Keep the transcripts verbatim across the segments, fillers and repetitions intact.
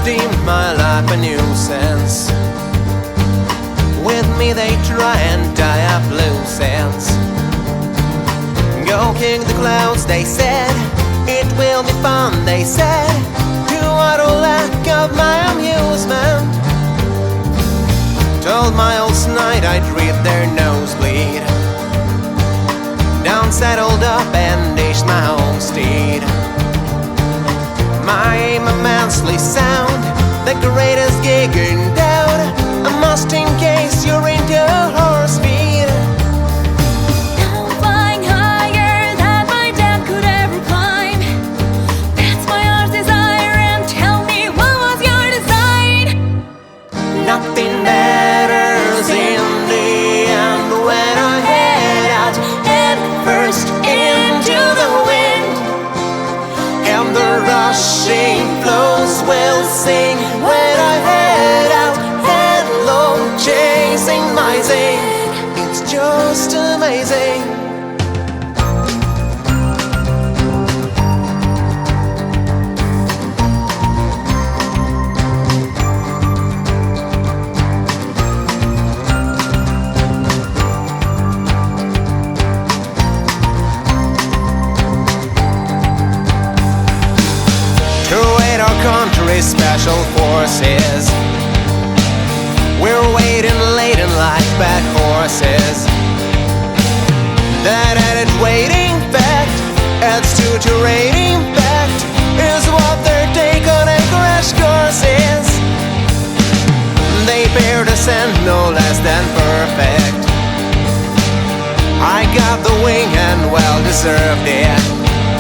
dim my life a nuisance. With me they try and tie up loose ends. Go kick the clouds, they said. It will be fun, they said. To utter lack of my amusement. Told Miles Knight I'd rip their nosebleed. Down saddled up and ditched my homestead. My aim immensely sound, the greatest gig in doubt. A must in case you're into horse speed. I'm flying higher than my dad could ever climb. That's my heart's desire, and tell me, what was your design? Nothing matters in the end when I head out head first into the wind. And the rushing flows will sing when I head out headlong, chasing my zing. It's just amazing. To aid our country's special forces, we're waiting laden like bad horses. That added waiting fact adds to your rating fact is what their take on a crash course is. They bear the scent no less than perfect. I got the wing and well deserved it.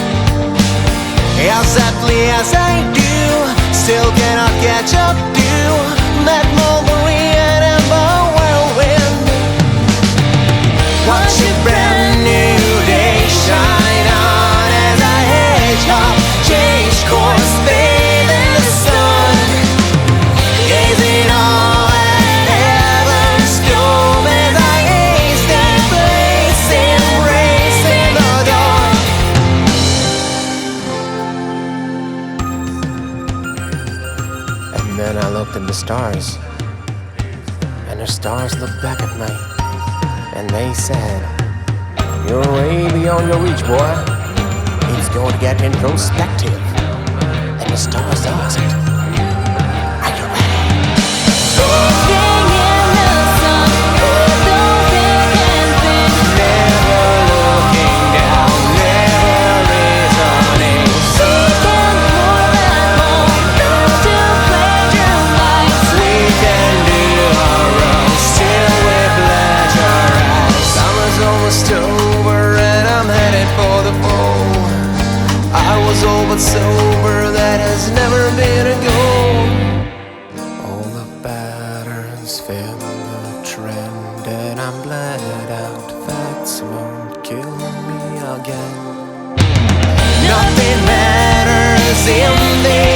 Exactly as I do, still cannot catch up to that mulberry and amber whirlwind. Watch a brand new day shine on as I hedgehog, change course, bathe in the sun, gazing all at heaven's dome as I gaze that place in race in the dark. And then I looked at the stars, and the stars looked back at me, and they said, "You're way beyond your reach, boy. It's going to get introspective." And the stars asked, "Are you ready?" Sing in the sun, don't think and think. Never looking down, never returning. Seek and more and more, to pleasure life. We can do our own, still with pleasure eyes. Summer's almost over and I'm headed for the fall. I was old but sober, that has never been a goal. All the patterns fit the trend, and I'm blended out. Facts won't kill me again. Nothing matters in the